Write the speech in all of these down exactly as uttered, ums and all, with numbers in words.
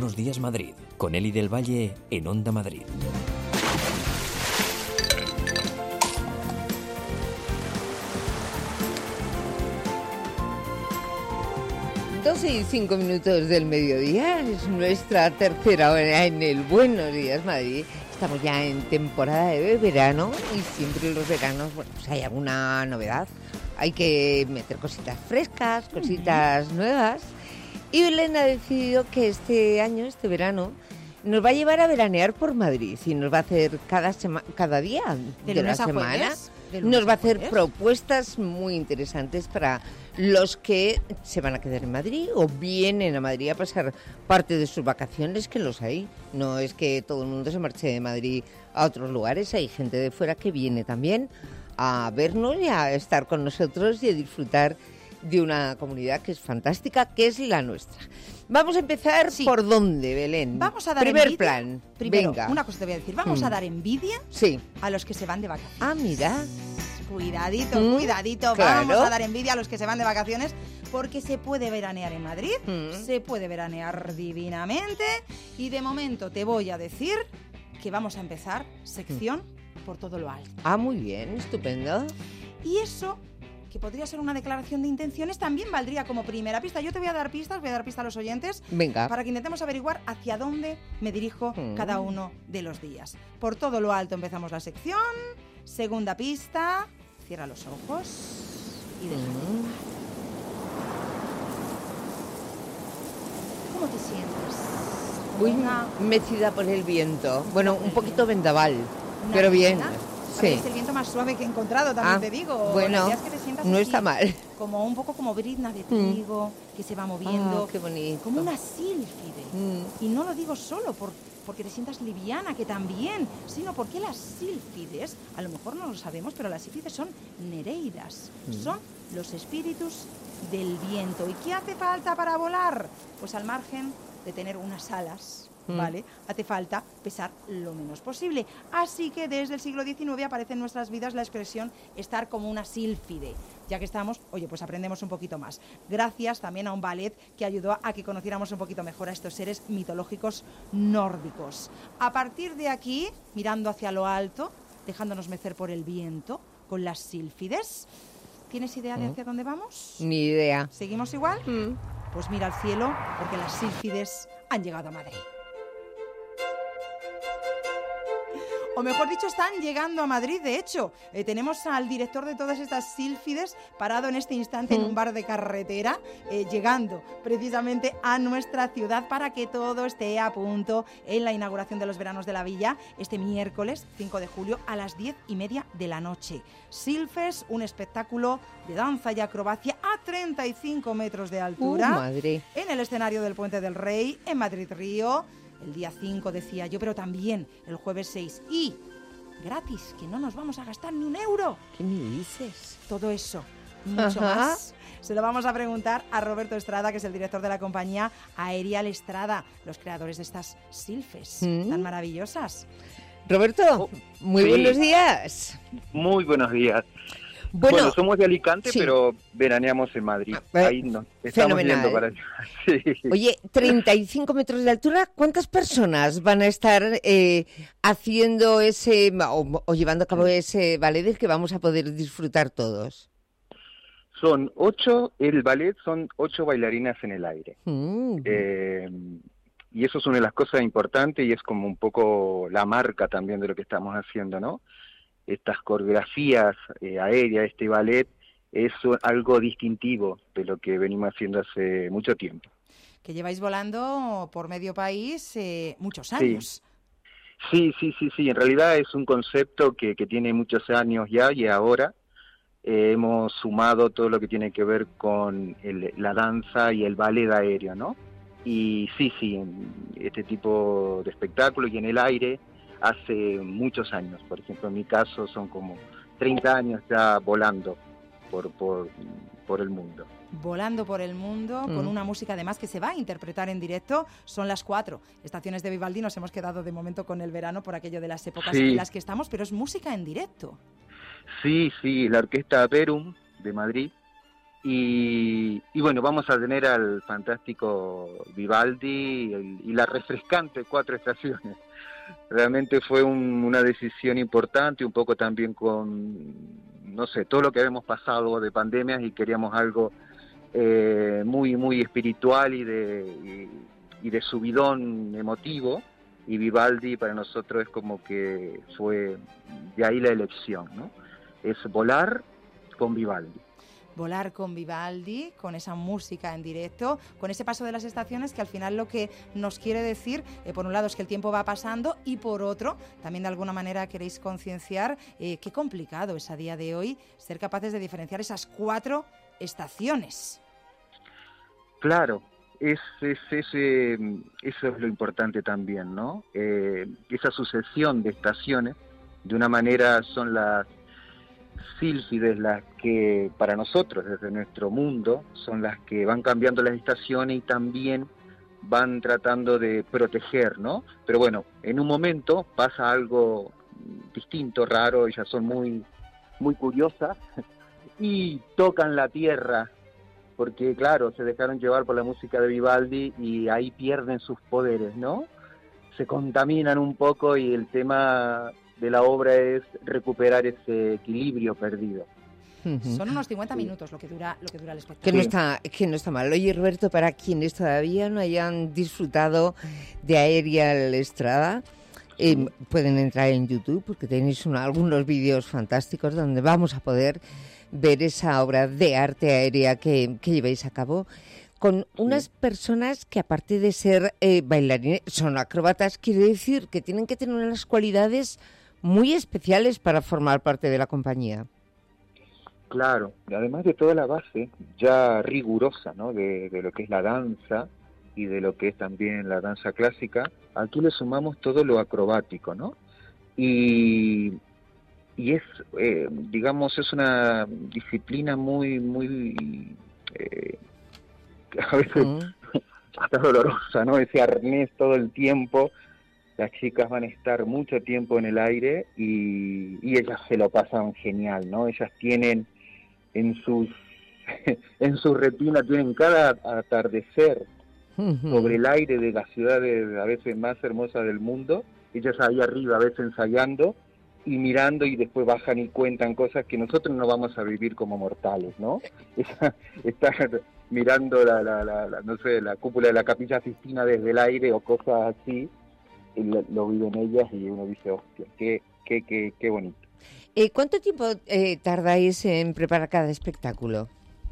Buenos Días Madrid, con Eli del Valle en Onda Madrid. doce y cinco minutos del mediodía, es nuestra tercera hora en el Buenos Días Madrid. Estamos ya en temporada de verano y siempre en los veranos, bueno, pues hay alguna novedad. Hay que meter cositas frescas, cositas uh-huh. nuevas. Y Belén ha decidido que este año, este verano, nos va a llevar a veranear por Madrid y nos va a hacer cada, sema- cada día de, de la semana. Nos va a hacer propuestas muy interesantes para los que se van a quedar en Madrid o vienen a Madrid a pasar parte de sus vacaciones, que los hay. No es que todo el mundo se marche de Madrid a otros lugares, hay gente de fuera que viene también a vernos y a estar con nosotros y a disfrutar de una comunidad que es fantástica, que es la nuestra. Vamos a empezar sí. ¿Por dónde, Belén? Vamos a dar Primer envidia. plan. Primero, venga. Una cosa te voy a decir. Vamos hmm. a dar envidia sí. a los que se van de vacaciones. Ah, mira. Cuidadito, mm, cuidadito. Claro. Vamos a dar envidia a los que se van de vacaciones porque se puede veranear en Madrid, mm. se puede veranear divinamente y de momento te voy a decir que vamos a empezar sección mm. por todo lo alto. Ah, muy bien, estupendo. Y eso, que podría ser una declaración de intenciones, también valdría como primera pista. Yo te voy a dar pistas, voy a dar pistas a los oyentes. Venga. Para que intentemos averiguar hacia dónde me dirijo mm. cada uno de los días. Por todo lo alto empezamos la sección. Segunda pista, cierra los ojos y déjate mm. llevar. ¿Cómo te sientes? Muy una... mecida por el viento. Bueno, un poquito vendaval, pero bien. Sí. Es el viento más suave que he encontrado, también ah, te digo. Bueno, que te sientas no así, está mal. Como un poco como brizna de trigo, mm. que se va moviendo. Oh, qué bonito. Como una sílfide. Mm. Y no lo digo solo por, porque te sientas liviana, que también, sino porque las sílfides, a lo mejor no lo sabemos, pero las sílfides son nereidas. Mm. Son los espíritus del viento. ¿Y qué hace falta para volar? Pues al margen de tener unas alas, ¿vale? Hace falta pesar lo menos posible. Así que desde el siglo diecinueve aparece en nuestras vidas la expresión estar como una sílfide. Ya que estamos, oye, pues aprendemos un poquito más. Gracias también a un ballet que ayudó a que conociéramos un poquito mejor a estos seres mitológicos nórdicos. A partir de aquí, mirando hacia lo alto, dejándonos mecer por el viento, con las sílfides, ¿tienes idea de hacia dónde vamos? Ni idea. ¿Seguimos igual? Mm. Pues mira al cielo, porque las sílfides han llegado a Madrid. O mejor dicho, están llegando a Madrid. De hecho, eh, tenemos al director de todas estas sílfides parado en este instante mm. en un bar de carretera, eh, llegando precisamente a nuestra ciudad para que todo esté a punto en la inauguración de los veranos de la villa este miércoles cinco de julio a las diez y media de la noche. Sílfes, un espectáculo de danza y acrobacia a treinta y cinco metros de altura uh, madre. en el escenario del Puente del Rey en Madrid Río. El día cinco, decía yo, pero también el jueves seis. Y gratis, que no nos vamos a gastar ni un euro. ¿Qué me dices? Todo eso, mucho Ajá. más. Se lo vamos a preguntar a Roberto Estrada, que es el director de la compañía Aerial Estrada, los creadores de estas sílfes ¿Mm? tan maravillosas. Roberto, oh, muy sí. buenos días. Muy buenos días. Bueno, bueno, somos de Alicante, sí. pero veraneamos en Madrid. Ahí nos estamos Fenomenal. yendo para allá. Sí. Oye, treinta y cinco metros de altura, ¿cuántas personas van a estar eh, haciendo ese, o, o llevando a cabo ese ballet que vamos a poder disfrutar todos? Son ocho, el ballet son ocho bailarinas en el aire. Mm. Eh, y eso es una de las cosas importantes y es como un poco la marca también de lo que estamos haciendo, ¿no? Estas coreografías eh, aéreas, este ballet, es algo distintivo de lo que venimos haciendo hace mucho tiempo. Que lleváis volando por medio país eh, muchos años. Sí. sí, sí, sí, sí. En realidad es un concepto que, que tiene muchos años ya y ahora eh, hemos sumado todo lo que tiene que ver con el, la danza y el ballet aéreo, ¿no? Y sí, sí, este tipo de espectáculo y en el aire hace muchos años. Por ejemplo, en mi caso son como treinta años ya volando por, por, por el mundo. Volando por el mundo, mm. con una música además que se va a interpretar en directo. Son las cuatro estaciones de Vivaldi, nos hemos quedado de momento con el verano por aquello de las épocas sí. en las que estamos, pero es música en directo. Sí, sí, la Orquesta Verum de Madrid Y, y bueno, vamos a tener al fantástico Vivaldi y, el, y la refrescante Cuatro Estaciones. Realmente fue un, una decisión importante, un poco también con, no sé, todo lo que habíamos pasado de pandemias, y queríamos algo eh, muy, muy espiritual y de, y, y de subidón emotivo, y Vivaldi para nosotros es como que fue de ahí la elección, ¿no? Es volar con Vivaldi. Volar con Vivaldi, con esa música en directo, con ese paso de las estaciones que al final lo que nos quiere decir, eh, por un lado es que el tiempo va pasando, y por otro, también de alguna manera queréis concienciar eh, qué complicado es a día de hoy ser capaces de diferenciar esas cuatro estaciones. Claro, es, es, es, eh, eso es lo importante también, ¿no? Eh, esa sucesión de estaciones, de una manera son las sílfides las que para nosotros desde nuestro mundo son las que van cambiando las estaciones y también van tratando de proteger, ¿no? Pero bueno, en un momento pasa algo distinto, raro, ellas son muy, muy curiosas y tocan la tierra, porque claro, se dejaron llevar por la música de Vivaldi y ahí pierden sus poderes, ¿no? Se contaminan un poco y el tema de la obra es recuperar ese equilibrio perdido. Son unos cincuenta minutos lo que dura lo que dura el espectáculo. Que no está, que no está mal. Oye, Roberto, para quienes todavía no hayan disfrutado de Aerial Estrada, eh, pueden entrar en YouTube porque tenéis una, algunos vídeos fantásticos donde vamos a poder ver esa obra de arte aérea que, que lleváis a cabo con unas sí. personas que, aparte de ser eh, bailarines, son acróbatas. Quiere decir que tienen que tener unas cualidades muy especiales para formar parte de la compañía. Claro, además de toda la base ya rigurosa, ¿no? de, de lo que es la danza y de lo que es también la danza clásica, aquí le sumamos todo lo acrobático, ¿no? Y, y es, eh, digamos, es una disciplina muy, muy, eh, a veces mm. hasta dolorosa, ¿no? Ese arnés todo el tiempo. Las chicas van a estar mucho tiempo en el aire y, y ellas se lo pasan genial, ¿no? Ellas tienen en sus en su retina, tienen cada atardecer uh-huh. sobre el aire de las ciudades a veces más hermosas del mundo, ellas ahí arriba a veces ensayando y mirando, y después bajan y cuentan cosas que nosotros no vamos a vivir como mortales, ¿no? Estar mirando la, la, la, la, no sé, la cúpula de la Capilla Sistina desde el aire o cosas así, Lo, lo viven ellas y uno dice, hostia, qué, qué, qué, qué bonito. Eh, ¿Cuánto tiempo eh, tardáis en preparar cada espectáculo?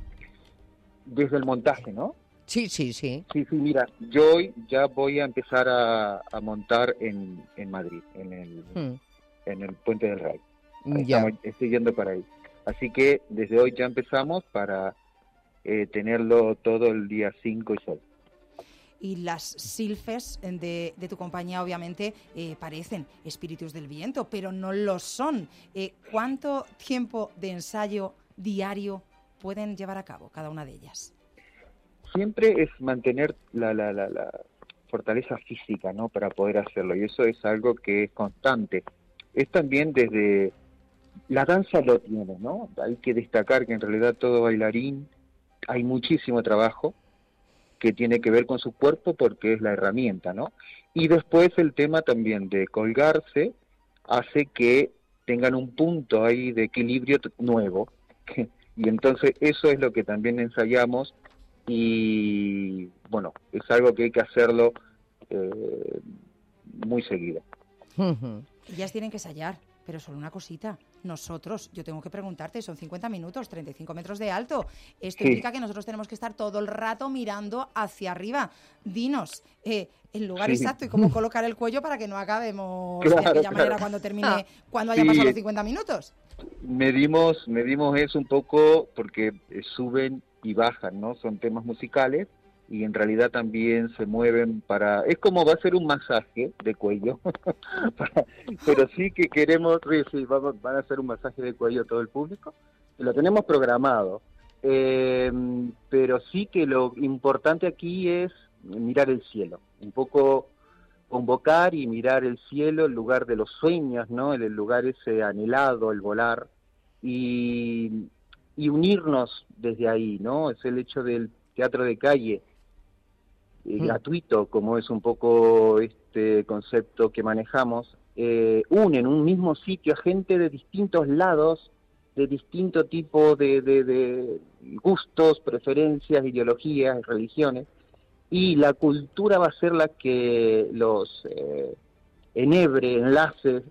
Desde el montaje, ¿no? Sí, sí, sí. Sí, sí, mira, yo hoy ya voy a empezar a, a montar en, en Madrid, en el, hmm. en el Puente del Rey. Estamos, estoy yendo para ahí. Así que desde hoy ya empezamos para eh, tenerlo todo el día cinco y seis. Y las silfes de, de tu compañía obviamente eh, parecen espíritus del viento, pero no lo son. Eh, ¿Cuánto tiempo de ensayo diario pueden llevar a cabo cada una de ellas? Siempre es mantener la, la, la, la fortaleza física, ¿no? Para poder hacerlo, y eso es algo que es constante. Es también desde... La danza lo tiene, ¿no? Hay que destacar que en realidad todo bailarín, hay muchísimo trabajo que tiene que ver con su cuerpo porque es la herramienta, ¿no? Y después el tema también de colgarse hace que tengan un punto ahí de equilibrio nuevo, y entonces eso es lo que también ensayamos, y bueno, es algo que hay que hacerlo eh, muy seguido. Ellas tienen que ensayar, pero solo una cosita. Nosotros, yo tengo que preguntarte, son cincuenta minutos, treinta y cinco metros de alto. Esto sí. implica que nosotros tenemos que estar todo el rato mirando hacia arriba. Dinos eh, el lugar sí. exacto y cómo colocar el cuello para que no acabemos claro, de aquella claro. manera cuando termine, ah. cuando haya sí. pasado los cincuenta minutos. Medimos, medimos eso un poco porque eh, suben y bajan, ¿no? Son temas musicales y en realidad también se mueven para... Es como va a ser un masaje de cuello, pero sí que queremos... Sí, vamos, van a hacer un masaje de cuello a todo el público, lo tenemos programado, eh, pero sí que lo importante aquí es mirar el cielo, un poco convocar y mirar el cielo, el lugar de los sueños, ¿no? El, el lugar ese anhelado, el volar, y... y unirnos desde ahí, ¿no? Es el hecho del teatro de calle, eh, mm. gratuito, como es un poco este concepto que manejamos, eh, une en un mismo sitio a gente de distintos lados, de distinto tipo de, de, de gustos, preferencias, ideologías, religiones, y la cultura va a ser la que los eh, enhebre, enlace,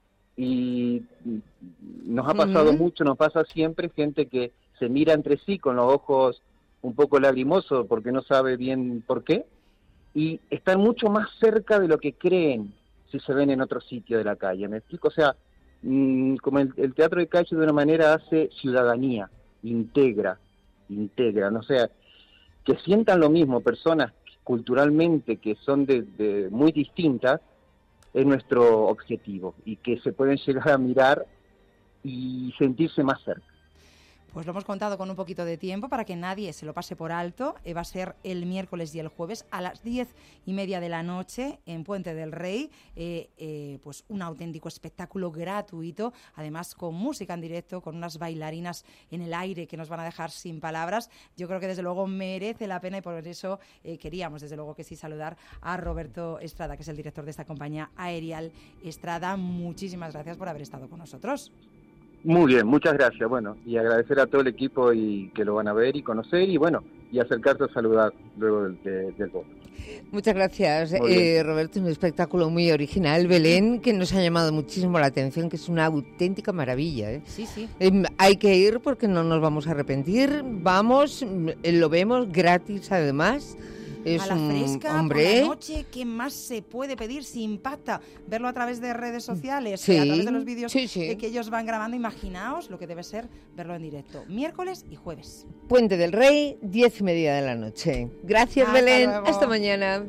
y nos ha pasado uh-huh. mucho, nos pasa siempre, gente que se mira entre sí con los ojos un poco lagrimosos porque no sabe bien por qué, y están mucho más cerca de lo que creen si se ven en otro sitio de la calle, ¿me explico? O sea, mmm, como el, el teatro de calle de una manera hace ciudadanía, integra, integra, no sea, que sientan lo mismo personas culturalmente que son de, de muy distintas, es nuestro objetivo, y que se pueden llegar a mirar y sentirse más cerca. Pues lo hemos contado con un poquito de tiempo para que nadie se lo pase por alto. Eh, va a ser el miércoles y el jueves a las diez y media de la noche en Puente del Rey. Eh, eh, pues un auténtico espectáculo gratuito, además con música en directo, con unas bailarinas en el aire que nos van a dejar sin palabras. Yo creo que desde luego merece la pena, y por eso eh, queríamos desde luego que sí saludar a Roberto Estrada, que es el director de esta compañía Aerial Estrada. Muchísimas gracias por haber estado con nosotros. Muy bien, muchas gracias. Bueno, y agradecer a todo el equipo y que lo van a ver y conocer, y bueno, y acercarse a saludar luego del, de, del voto. Muchas gracias, eh, Roberto. Un espectáculo muy original, Belén, que nos ha llamado muchísimo la atención, que es una auténtica maravilla. ¿eh? Sí, sí. Eh, hay que ir porque no nos vamos a arrepentir. Vamos, eh, lo vemos gratis además. Es a la fresca, un hombre. Por la noche, ¿qué más se puede pedir si impacta? Verlo a través de redes sociales, sí, a través de los vídeos sí, sí. que ellos van grabando. Imaginaos lo que debe ser verlo en directo. Miércoles y jueves. Puente del Rey, diez y media de la noche. Gracias, Hasta Belén. luego. Hasta mañana.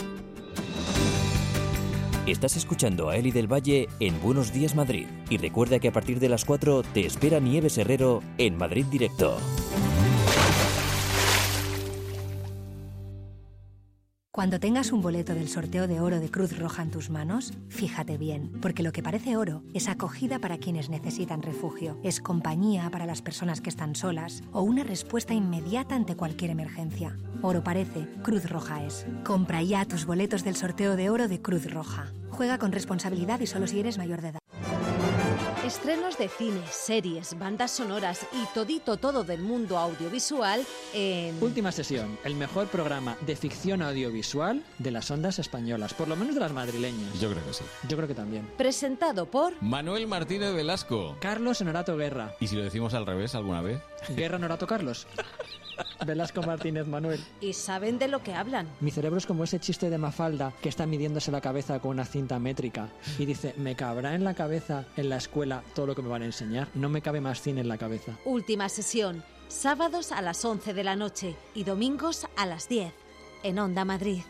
Estás escuchando a Eli del Valle en Buenos Días Madrid. Y recuerda que a partir de las cuatro te espera Nieves Herrero en Madrid Directo. Cuando tengas un boleto del sorteo de oro de Cruz Roja en tus manos, fíjate bien, porque lo que parece oro es acogida para quienes necesitan refugio, es compañía para las personas que están solas o una respuesta inmediata ante cualquier emergencia. Oro parece, Cruz Roja es. Compra ya tus boletos del sorteo de oro de Cruz Roja. Juega con responsabilidad y solo si eres mayor de edad. Estrenos de cine, series, bandas sonoras y todito todo del mundo audiovisual en... Última Sesión, el mejor programa de ficción audiovisual de las ondas españolas, por lo menos de las madrileñas. Yo creo que sí. Yo creo que también. Presentado por... Manuel Martínez Velasco. Carlos Honorato Guerra. ¿Y si lo decimos al revés alguna vez? Guerra Honorato Carlos. Velasco Martínez Manuel. Y saben de lo que hablan. Mi cerebro es como ese chiste de Mafalda que está midiéndose la cabeza con una cinta métrica y dice, me cabrá en la cabeza en la escuela todo lo que me van a enseñar. No me cabe más cine en la cabeza. Última Sesión, sábados a las once de la noche y domingos a las diez en Onda Madrid.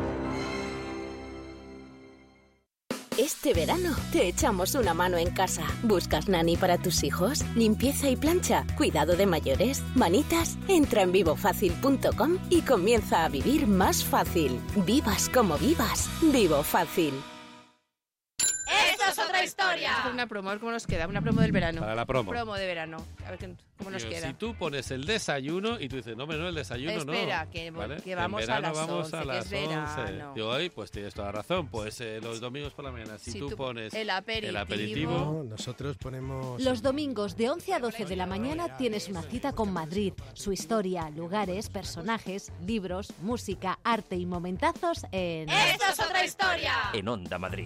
Este verano te echamos una mano en casa. ¿Buscas nani para tus hijos? ¿Limpieza y plancha? ¿Cuidado de mayores? ¿Manitas? Entra en vivo fácil punto com y comienza a vivir más fácil. Vivas como vivas. Vivo Fácil. ¡Esto es otra historia! Una promo, a ver cómo nos queda. Una promo del verano. Para la promo. Promo de verano. A ver qué, cómo nos Yo, queda. Si tú pones el desayuno y tú dices, no, no, el desayuno Espera, no. Espera, que, ¿vale? que vamos en verano a las vamos once, a las que es verano. once. Yo ahí, pues tienes toda la razón. Pues eh, los domingos por la mañana, si, si tú, tú pones el aperitivo, el aperitivo no, nosotros ponemos... Los domingos de once a doce de la mañana tienes una cita con Madrid. Su historia, lugares, personajes, libros, música, arte y momentazos en... ¡Esto es otra historia! En Onda Madrid.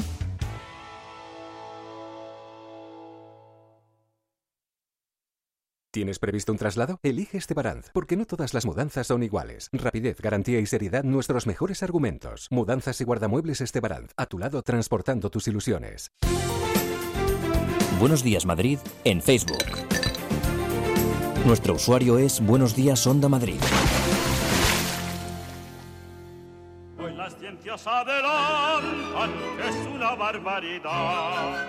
¿Tienes previsto un traslado? Elige Estebaranz, porque no todas las mudanzas son iguales. Rapidez, garantía y seriedad, nuestros mejores argumentos. Mudanzas y guardamuebles Estebaranz, a tu lado transportando tus ilusiones. Buenos Días Madrid en Facebook. Nuestro usuario es Buenos Días Onda Madrid. Hoy las ciencias adelantan, que es una barbaridad.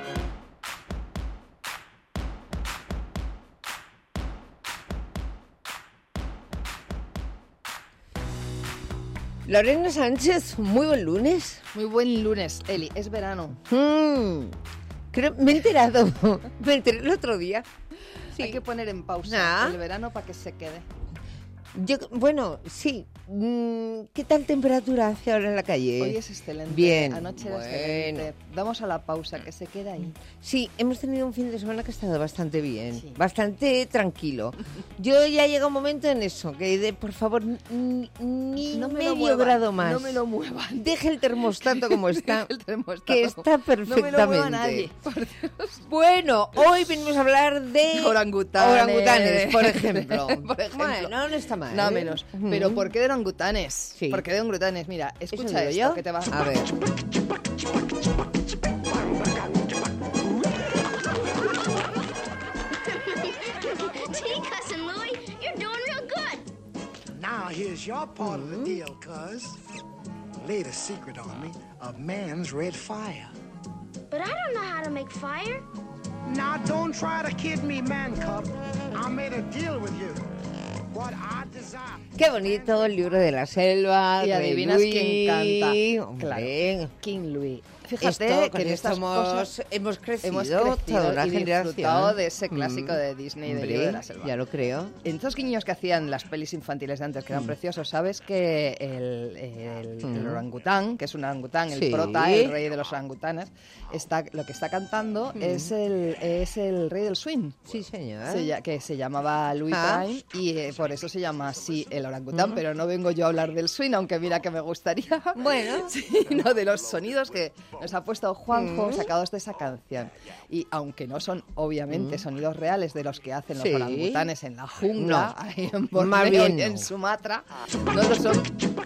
Lorena Sánchez, muy buen lunes. Muy buen lunes, Eli, es verano. Mm, creo, me he enterado, me enteré el otro día. Sí. Hay que poner en pausa Ah. el verano para que se quede. Yo, bueno, sí. Mm, ¿Qué tal temperatura hace ahora en la calle? Hoy es excelente. Bien. Anoche era bueno. excelente. Damos a la pausa, que se quede ahí. Sí, hemos tenido un fin de semana que ha estado bastante bien, sí. bastante tranquilo. Yo ya llega un momento en eso, que de, por favor, ni, ni no me medio lo muevan, grado más. No me lo muevan. Deje el termostato como está, el termostato. que está perfectamente. No me lo mueva nadie, por Dios. Bueno, hoy venimos a hablar de orangutanes, orangutanes por ejemplo. por ejemplo. Bueno, no está mal. Nada ¿eh? menos. Uh-huh. Pero ¿por qué de orangutanes? Sí. ¿Por qué de orangutanes? Mira, escucha esto, yo? que te va a ver. Now here's your part mm-hmm. of the deal, cuz. Laid a secret on me of man's red fire. But I don't know how to make fire. Now don't try to kid me, man cub. I made a deal with you. What I desire. Qué bonito el libro de la selva. Y adivinas Louis, quién canta. Hombre. Claro. King Louis. Fíjate esto, que en estas hemos, cosas hemos crecido, hemos crecido toda la y generación. disfrutado de ese clásico mm. de Disney, Hombre, del libro de la selva. Ya lo creo. En estos guiños que hacían las pelis infantiles de antes, que eran mm. preciosos, ¿sabes que el, el, mm. el orangután, que es un orangután, el sí. prota, el rey de los orangutanes, está, lo que está cantando mm. es, el, es el rey del swing. Sí, señor. Se, que se llamaba Louis ah. Prime y eh, por eso se llama así el orangután, mm. pero no vengo yo a hablar del swing, aunque mira que me gustaría. Bueno. Sino de los sonidos que nos ha puesto Juan Mm. sacados de esa canción. Y aunque no son obviamente mm. sonidos reales de los que hacen los sí. orangutanes en la jungla, no. ahí en Borneo y en Sumatra, no lo son.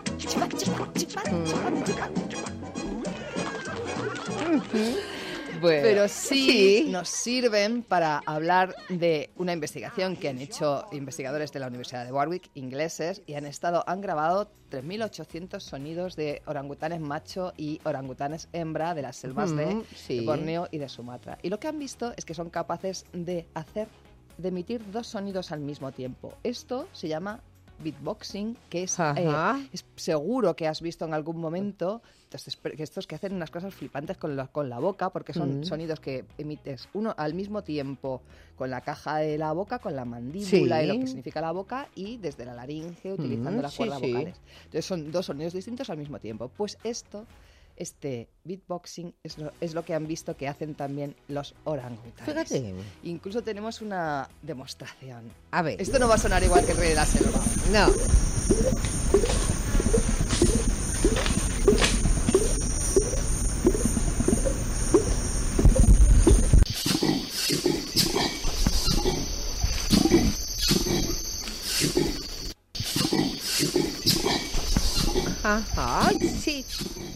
Bueno, pero sí, sí nos sirven para hablar de una investigación que han hecho investigadores de la Universidad de Warwick, ingleses, y han estado han grabado tres mil ochocientos sonidos de orangutanes macho y orangutanes hembra de las selvas mm, de, sí. de Borneo y de Sumatra. Y lo que han visto es que son capaces de hacer, de emitir dos sonidos al mismo tiempo. Esto se llama beatboxing, que es, eh, es seguro que has visto en algún momento estos, estos que hacen unas cosas flipantes con la, con la boca, porque son mm. sonidos que emites uno al mismo tiempo con la caja de la boca, con la mandíbula sí. y lo que significa la boca, y desde la laringe utilizando mm, las cuerdas sí, vocales. Sí. Entonces son dos sonidos distintos al mismo tiempo. Pues esto Este beatboxing es lo, es lo que han visto que hacen también los orangutanes. Fíjate. Incluso tenemos una demostración. A ver. Esto no va a sonar igual que el rey de la selva. No. Ajá, sí.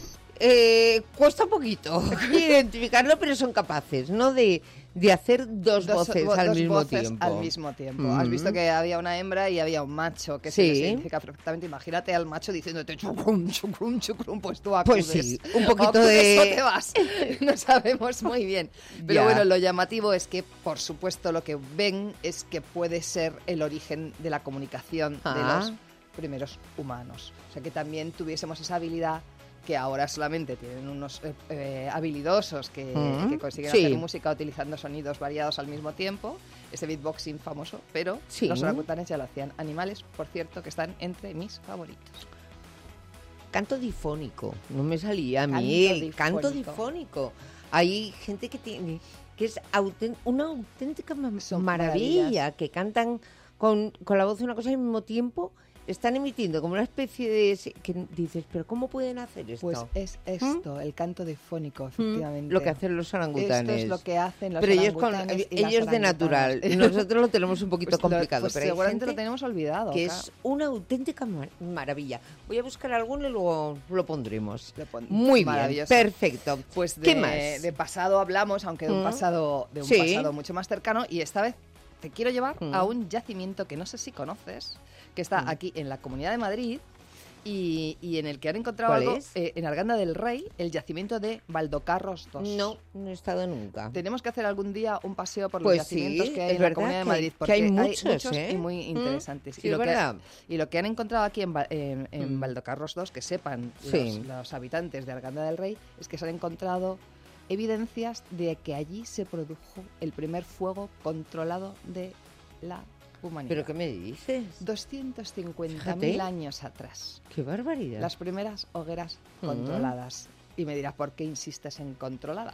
Eh, cuesta un poquito identificarlo, pero son capaces, ¿no? De, de hacer dos, dos voces vo- al dos mismo voces tiempo. al mismo tiempo. Mm-hmm. Has visto que había una hembra y había un macho, que sí. se identifica perfectamente. Imagínate al macho diciéndote chucrum, chucrum, chucrum, pues tú acudes. Pues sí, un poquito acudes de... o te vas. No sabemos muy bien. Pero ya. bueno, lo llamativo es que, por supuesto, lo que ven es que puede ser el origen de la comunicación ah. de los primeros humanos. O sea, que también tuviésemos esa habilidad que ahora solamente tienen unos eh, eh, habilidosos que, mm, que consiguen sí. hacer música utilizando sonidos variados al mismo tiempo, ese beatboxing famoso, pero sí. los orangutanes ya lo hacían. Animales, por cierto, que están entre mis favoritos. Canto difónico, no me salía a mí canto el difónico. canto difónico. Hay gente que tiene que es autent- una auténtica Son maravilla, maravillas. que cantan con, con la voz una cosa al mismo tiempo. Están emitiendo como una especie de... que dices, ¿pero cómo pueden hacer esto? Pues es esto, ¿Mm? el canto difónico, efectivamente. Lo que hacen los orangutanes. Esto es lo que hacen los pero orangutanes. Ellos, con, y ellos las de natural. Nosotros lo tenemos un poquito pues complicado. Lo, pues pero seguramente hay lo tenemos olvidado. Que claro. es una auténtica mar- maravilla. Voy a buscar alguno y luego lo pondremos. Lo pon- Muy bien, perfecto. Pues de, ¿qué más? de pasado hablamos, aunque de un, ¿Mm? pasado, de un sí. pasado mucho más cercano, y esta vez te quiero llevar ¿Mm? a un yacimiento que no sé si conoces, que está ¿Mm? aquí en la Comunidad de Madrid y, y en el que han encontrado ¿Cuál algo es? eh, en Arganda del Rey, el yacimiento de Valdocarros dos. No, no he estado nunca. Tenemos que hacer algún día un paseo por pues los yacimientos sí, que hay en la Comunidad de Madrid, porque hay muchos, hay muchos ¿eh? y muy interesantes. ¿Mm? y, Sí, lo es que, verdad. y lo que han encontrado aquí en, en, en ¿Mm? Valdocarros dos, que sepan sí. los, los habitantes de Arganda del Rey, es que se han encontrado evidencias de que allí se produjo el primer fuego controlado de la humanidad. ¿Pero qué me dices? doscientos cincuenta mil años atrás. ¡Qué barbaridad! Las primeras hogueras mm. controladas. Y me dirás, ¿por qué insistes en controlada?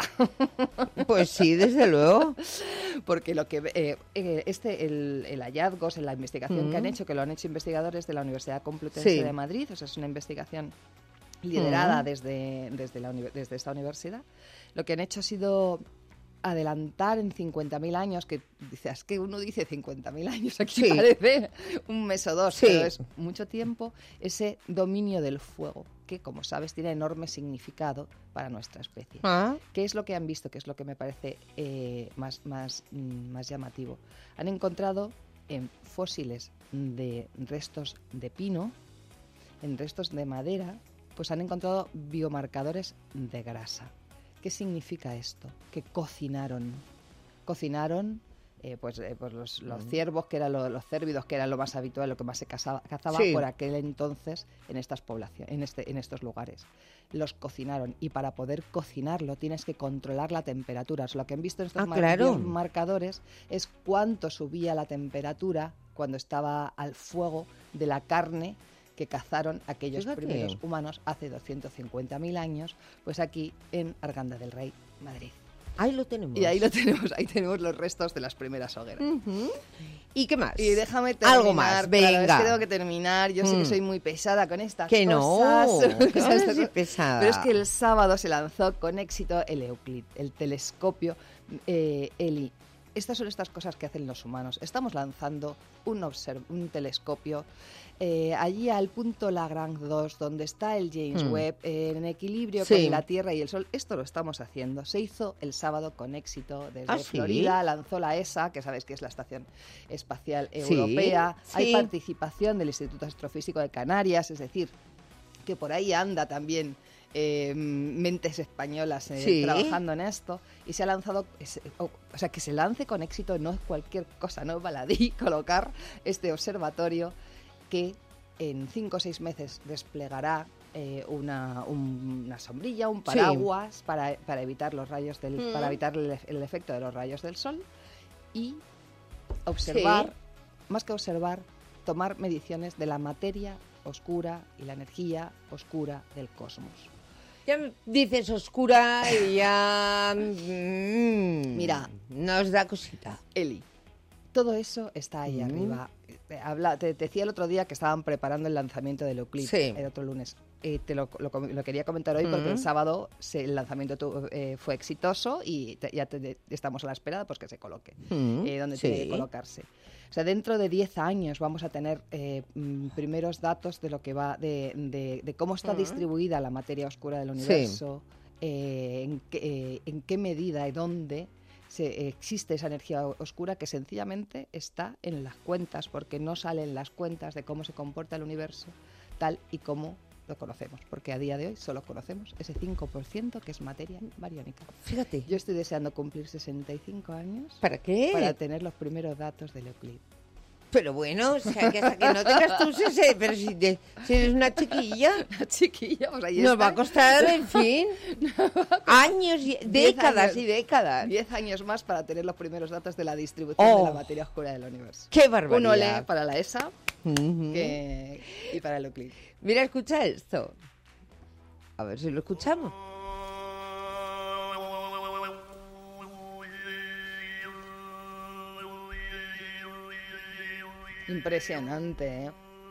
Pues sí, desde luego. Porque lo que eh, este el, el hallazgo, en la investigación mm. que han hecho, que lo han hecho investigadores de la Universidad Complutense sí. de Madrid, o sea, es una investigación liderada mm. desde, desde, la, desde esta universidad, lo que han hecho ha sido adelantar en cincuenta mil años, que dices que uno dice cincuenta mil años, aquí sí. parece un mes o dos, sí. pero es mucho tiempo, ese dominio del fuego, que como sabes tiene enorme significado para nuestra especie. Ah. ¿Qué es lo que han visto? ¿Qué es lo que me parece eh, más, más, más llamativo? Han encontrado en fósiles de restos de pino, en restos de madera, pues han encontrado biomarcadores de grasa. ¿Qué significa esto? Que cocinaron. Cocinaron eh, pues, eh, pues los, los ciervos, que eran lo, los cérvidos, que era lo más habitual, lo que más se cazaba, cazaba sí. por aquel entonces en estas poblaciones, en, este, en estos lugares. Los cocinaron y para poder cocinarlo tienes que controlar la temperatura. O sea, lo que han visto en estos ah, mar- claro. marcadores es cuánto subía la temperatura cuando estaba al fuego de la carne que cazaron aquellos Fíjate. primeros humanos hace doscientos cincuenta mil años, pues aquí en Arganda del Rey, Madrid. Ahí lo tenemos. Y ahí lo tenemos, ahí tenemos los restos de las primeras hogueras. Uh-huh. ¿Y qué más? Y déjame terminar. Algo más, venga. Claro, es que tengo que terminar. Yo mm. sé que soy muy pesada con estas que cosas. Que no, no soy pesada. Pero es que el sábado se lanzó con éxito el Euclid, el telescopio eh, ELI. Estas son estas cosas que hacen los humanos. Estamos lanzando un, observ- un telescopio eh, allí al punto Lagrange dos, donde está el James mm. Webb, eh, en equilibrio sí. con la Tierra y el Sol. Esto lo estamos haciendo. Se hizo el sábado con éxito desde ¿Ah, Florida. sí? Lanzó la E S A, que sabéis que es la Estación Espacial Europea. Sí, Hay sí. participación del Instituto Astrofísico de Canarias, es decir, que por ahí anda también Eh, mentes españolas eh, sí. trabajando en esto y se ha lanzado, es, o, o sea, que se lance con éxito no es cualquier cosa, no es baladí colocar este observatorio que en cinco o seis meses desplegará eh, una, un, una sombrilla, un paraguas sí. para, para evitar los rayos del, mm. para evitar el, el efecto de los rayos del sol y observar, sí. más que observar, tomar mediciones de la materia oscura y la energía oscura del cosmos. Ya dices oscura y ya... Mmm, Mira, nos da cosita. Eli, todo eso está ahí mm. arriba. Habla, te, te decía el otro día que estaban preparando el lanzamiento del Euclid, sí. el otro lunes. Eh, te lo, lo, lo quería comentar hoy mm. porque el sábado se, el lanzamiento tu, eh, fue exitoso y te, ya te, te, estamos a la espera pues que se coloque, mm. eh, donde sí. tiene que colocarse. O sea, dentro de diez años vamos a tener eh, primeros datos de lo que va, de, de, de cómo está uh-huh. distribuida la materia oscura del universo, sí. eh, en, qué, eh, en qué medida y dónde se, eh, existe esa energía oscura que sencillamente está en las cuentas, porque no salen las cuentas de cómo se comporta el universo tal y como lo conocemos, porque a día de hoy solo conocemos ese cinco por ciento que es materia bariónica. Fíjate. Yo estoy deseando cumplir sesenta y cinco años. ¿Para qué? Para tener los primeros datos del Euclid. Pero bueno, o sea, que hasta que no tengas tú ese, pero si, te, si eres una chiquilla, una chiquilla, pues ahí nos está. va a costar, en fin, años, y, décadas años, y décadas. Diez años más para tener los primeros datos de la distribución oh, de la materia oscura del universo. ¡Qué barbaridad! Un olé para la E S A uh-huh. que, y para el Euclid. Mira, escucha esto. A ver si lo escuchamos. Impresionante, ¿eh?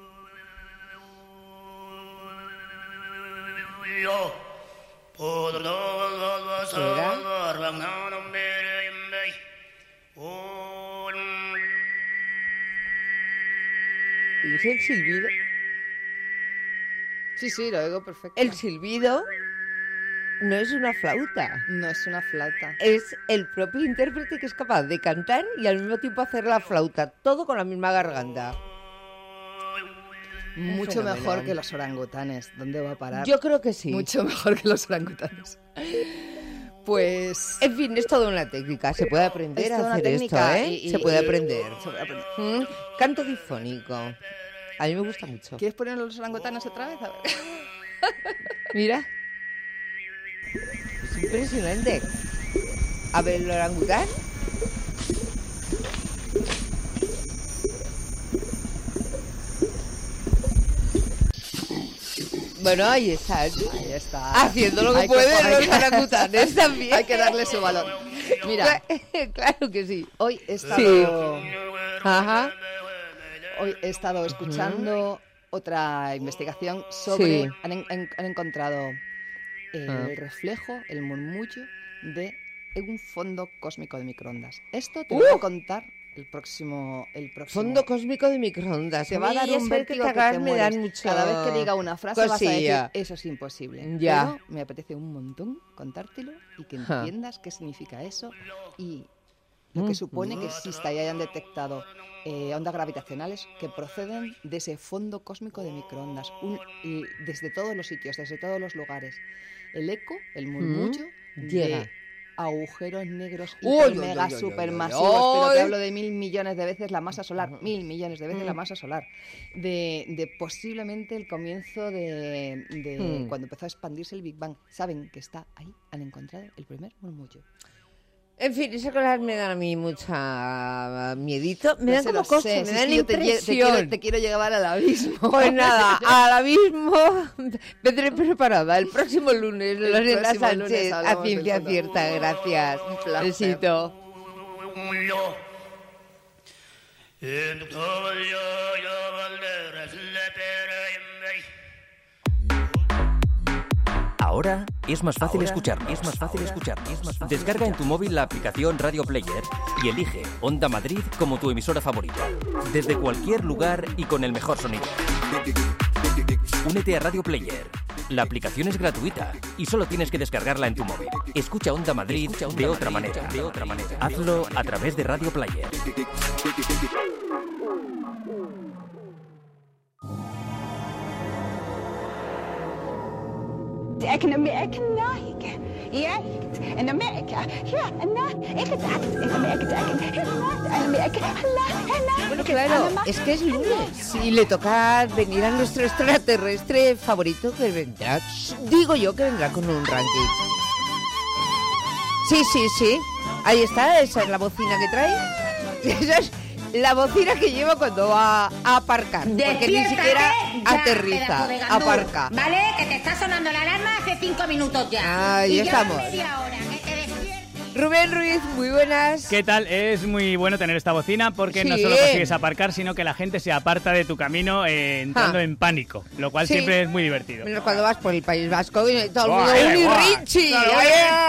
¿Y es el silbido? Sí, sí, lo oigo perfecto. El silbido no es una flauta. No es una flauta. Es el propio intérprete que es capaz de cantar y al mismo tiempo hacer la flauta. Todo con la misma garganta. Mucho mejor que los orangutanes. ¿Dónde va a parar? Yo creo que sí. Mucho mejor que los orangutanes. Pues... En fin, es toda una técnica. Se puede aprender a hacer esto, ¿eh? Y, y, se, puede y, aprender. se puede aprender. ¿Mm? Canto difónico. A mí me gusta mucho. ¿Quieres poner los orangutanes otra vez? A ver. Mira. Es impresionante. A ver, el orangután. Bueno, ahí está. Ahí está. Haciendo lo que Hay pueden los hay orangutanes también. Hay que darle su valor. Mira, claro que sí. Hoy he estado, Sí. Ajá. hoy he estado escuchando otra investigación sobre... Sí. Han, en- han- han encontrado el Ah. reflejo, el murmullo de un fondo cósmico de microondas. Esto te ¡Uh! voy a contar el próximo... El próximo. Fondo cósmico de microondas. Te va a dar mí un es el vértigo que cagar te me mueres. dan mucho Cada vez que diga una frase vas a decir, cosilla. eso es imposible. Ya. Pero me apetece un montón contártelo y que Ja. entiendas qué significa eso y lo que Mm. supone que exista y hayan detectado eh, ondas gravitacionales que proceden de ese fondo cósmico de microondas, un- y desde todos los sitios, desde todos los lugares. El eco, el murmullo Mm. Llega. de agujeros negros Uy, hiper uy, mega uy, uy, supermasivos, uy, pero uy. te hablo de mil millones de veces la masa solar, mil millones de veces Mm. la masa solar, de, de posiblemente el comienzo de, de Mm. cuando empezó a expandirse el Big Bang. Saben que está ahí, han encontrado el primer murmullo. En fin, esas cosas me dan a mí mucha miedito. Me No dan sé, como lo cosas, sé, me si es dan que yo te, lle- te impresión. quiero, te quiero llevar al abismo. Pues nada, al abismo vendré preparada. El próximo lunes, El Lorena próximo Sánchez, lunes a hablamos del ciencia fondo. cierta. Gracias. Un placer. Besito. Ahora es más fácil escuchar, es más fácil escuchar, es más fácil. Descarga en tu móvil la aplicación Radio Player y elige Onda Madrid como tu emisora favorita. Desde cualquier lugar y con el mejor sonido. Únete a Radio Player. La aplicación es gratuita y solo tienes que descargarla en tu móvil. Escucha Onda Madrid de otra manera, de otra manera. Hazlo a través de Radio Player. Ik in Amerika naaike. Ja, in Amerika. Ja, en ik het in Amerika. En Amerika. Bueno, claro, es que es lunes y le toca venir a nuestro extraterrestre favorito que vendrá, digo yo que vendrá con un ranking. Sí, sí, sí, ahí está, esa es la bocina que trae. Esa es la bocina que lleva cuando va a aparcar, porque ni siquiera aterriza, aparca. ¿Vale? Que te está sonando la alarma hace cinco minutos ya. Ahí y estamos. llevas media hora, que te despiertes. Rubén Ruiz, muy buenas. ¿Qué tal? Es muy bueno tener esta bocina porque no Sí. solo consigues aparcar, sino que la gente se aparta de tu camino eh, entrando Ah. en pánico, lo cual Sí. siempre es muy divertido. Menos cuando vas por el País Vasco y todo el Buah, mundo, eh, ¡Uni buah. Rinchi! Claro, ¡Ay,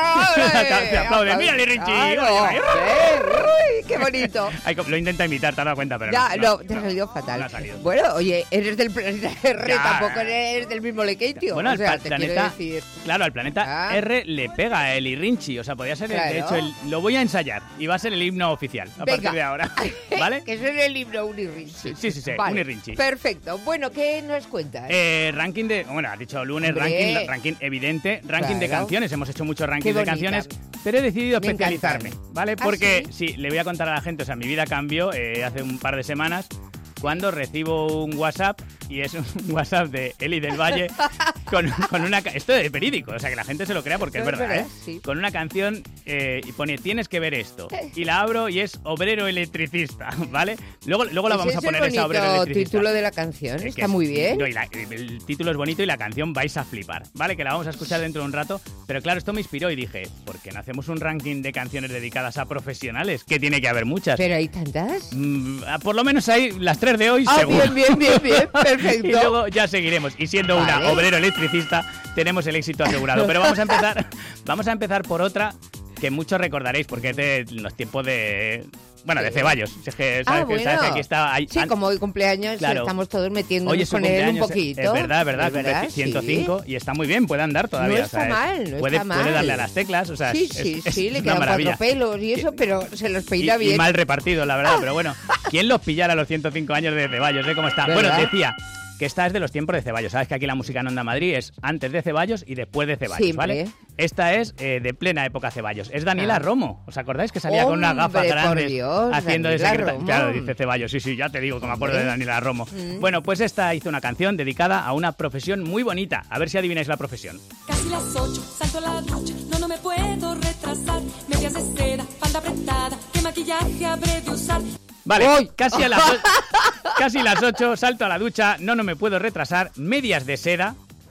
Te- ay! te aplaude. Mira, Uni Rinchi. Claro. Oye, Eh, uy, ¡Qué bonito! Ay, lo intenta imitar, te has dado cuenta, pero Ya, no. no, te ha salido fatal. no ha salido. Bueno, oye, eres del planeta R, Ya. tampoco eres del mismo Lekeitio. Bueno, o al sea, pa- te planeta, quiero decir. claro, al planeta Ah. R le pega el Irrinchi, o sea, podría ser, el- de Claro. hecho, el- lo voy a ensayar y va a ser el himno oficial a Venga. partir de ahora, ¿vale? Que es en el libro Uni Rinchi. Sí, sí, sí, sí, Vale, Uni Rinchi. Perfecto. Bueno, ¿qué nos cuentas? Eh, ranking de, bueno, has dicho lunes, Hombre. ranking, ranking evidente, ranking de Claro. canciones, hemos hecho muchos Qué rankings de bonita. canciones, pero he decidido Me especializarme, encantan. ¿vale? ¿Ah, Porque sí? sí? le voy a contar a la gente, o sea, mi vida cambió eh, hace un par de semanas cuando recibo un WhatsApp y es un WhatsApp de Eli del Valle con, con una... ca- Esto es verídico, o sea, que la gente se lo crea porque No, es es verdad, verdad, ¿eh? sí. Con una canción eh, y pone, tienes que ver esto. Y la abro y es Obrero Electricista, ¿vale? Luego, luego la Ese vamos a es poner el esa Obrero bonito Electricista. título de la canción, Es que está es- muy bien. no, y la- el título es bonito y la canción vais a flipar, ¿vale? Que la vamos a escuchar dentro de un rato. Pero claro, esto me inspiró y dije, ¿por qué no hacemos un ranking de canciones dedicadas a profesionales? Que tiene que haber muchas. ¿Pero hay tantas? Mm, ah, por lo menos hay las tres de hoy, Ah, seguro. bien, bien, bien, bien, perfecto. Y luego ya seguiremos. Y siendo Vale. una obrero electricista, tenemos el éxito asegurado. Pero vamos a empezar, vamos a empezar por otra que muchos recordaréis, porque es de los tiempos de... Bueno, de Sí. Ceballos. Si es que sabes, Ah, que, bueno. sabes que aquí está... hay- Sí, an- como hoy cumpleaños, Claro. estamos todos metiéndonos Hoy es su con él un cumpleaños, poquito. es verdad, es verdad, Es verdad, cumple ciento cinco sí. y está muy bien, puede andar todavía. No o sea, está es- mal, no puede, está puede mal. darle a las teclas, o sea, Sí, es, sí, es- sí, es le una quedan maravilla. cuatro pelos y eso, pero se los Y, peina y bien. mal repartido, la verdad, pero bueno, ¿quién los pillara a los ciento cinco años de Ceballos? ¿Eh? ¿Cómo está? ¿Verdad? Bueno, decía que esta es de los tiempos de Ceballos. Sabes que aquí la música en Onda Madrid es antes de Ceballos y después de Ceballos, Siempre. ¿vale? Esta es eh, de plena época Ceballos. Es Daniela Ah. Romo. ¿Os acordáis que salía con unas gafas Hombre, por grandes Dios, haciendo de Daniela secretaria? Romo. Claro, dice Ceballos. Sí, sí, ya te digo que me acuerdo de Hombre. Daniela Romo. Mm. Bueno, pues esta hizo una canción dedicada a una profesión muy bonita. A ver si adivináis la profesión. Casi las ocho, salto a la ducha, no, no me puedo retrasar. Medias de seda, falda apretada, ¿qué maquillaje habré de usar? Vale, casi a las o- casi las ocho, salto a la ducha, no, no me puedo retrasar, medias de seda,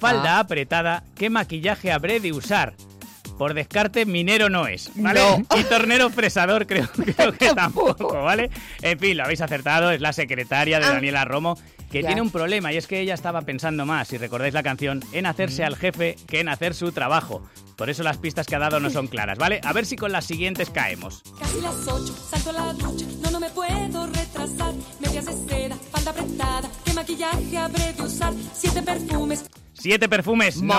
falda apretada, ¿qué maquillaje habré de usar? Por descarte, minero no es, ¿vale? No. Y tornero fresador creo, creo que tampoco, ¿vale? En fin, lo habéis acertado, es la secretaria de Ah. Daniela Romo, que Ya. tiene un problema, y es que ella estaba pensando más, si recordáis la canción, en hacerse al jefe que en hacer su trabajo. Por eso las pistas que ha dado no son claras, ¿vale? A ver si con las siguientes caemos. Casi las ocho, salto a la ducha, no, no me puedo retrasar. Medias de seda, falda apretada, ¿qué maquillaje habré de usar? Siete perfumes. ¡Siete perfumes! ¡No!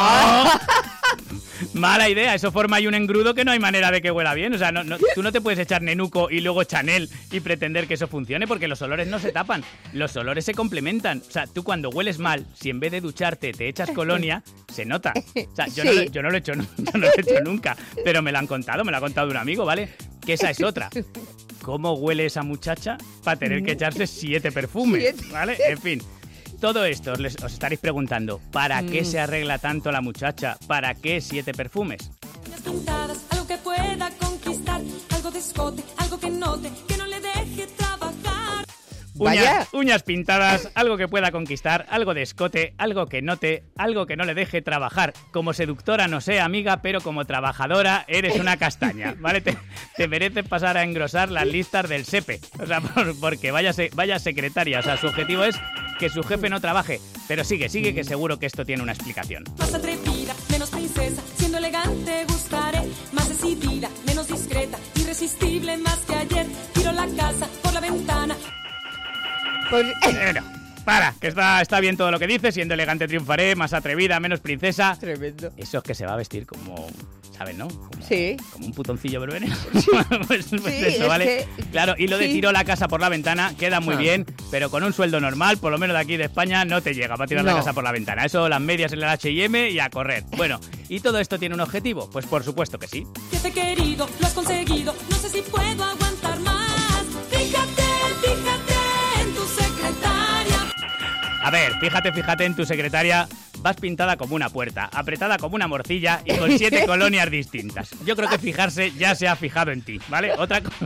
Mala idea, eso forma ahí un engrudo que no hay manera de que huela bien. O sea, no, no, tú no te puedes echar Nenuco y luego Chanel y pretender que eso funcione, porque los olores no se tapan, los olores se complementan. O sea, tú cuando hueles mal, si en vez de ducharte te echas colonia, se nota. O sea, yo, Sí. no, lo- yo no lo he hecho, nu- yo no lo he hecho nunca, pero me lo han contado, me lo ha contado un amigo, ¿vale? Que esa es otra. ¿Cómo huele esa muchacha para tener que echarse siete perfumes? Siete. ¿Vale? En fin. Todo esto os, les- os estaréis preguntando, ¿para qué Mm. se arregla tanto la muchacha? ¿Para qué siete perfumes? Uñas pintadas, algo que pueda conquistar. Algo de escote, algo que note, que no le deje trabajar. Uñas, Vaya. uñas pintadas, algo que pueda conquistar, algo de escote, algo que note, algo que no le deje trabajar. Como seductora no sé, amiga, pero como trabajadora eres una castaña, ¿vale? Te, te mereces pasar a engrosar las listas del SEPE. O sea, por- porque vaya, se- vaya secretaria. O sea, su objetivo es que su jefe no trabaje. Pero sigue, sigue, que seguro que esto tiene una explicación. Más atrevida, menos princesa, siendo elegante gustaré. Más decidida, menos discreta, irresistible más que ayer. Tiro la casa por la ventana. Pues, Bueno, para, que está, está bien todo lo que dice. Siendo elegante triunfaré, más atrevida, menos princesa. tremendo. Eso es que se va a vestir como, ¿sabes, no? Como, Sí. como un putoncillo verbenero. pues, pues Sí, eso, es ¿vale? que- Claro, y lo de sí. tiró la casa por la ventana queda muy Ah. bien, pero con un sueldo normal, por lo menos de aquí de España, no te llega para tirar la No. casa por la ventana. Eso, las medias en el H y M y a correr. Bueno, ¿y todo esto tiene un objetivo? Pues por supuesto que sí. Jefe querido, lo has conseguido, no sé si puedo aguantar más. Fíjate, fíjate en tu secretaria. A ver, fíjate, fíjate en tu secretaria. Vas pintada como una puerta, apretada como una morcilla y con siete colonias distintas. Yo creo que fijarse ya se ha fijado en ti, ¿vale? Otra, co-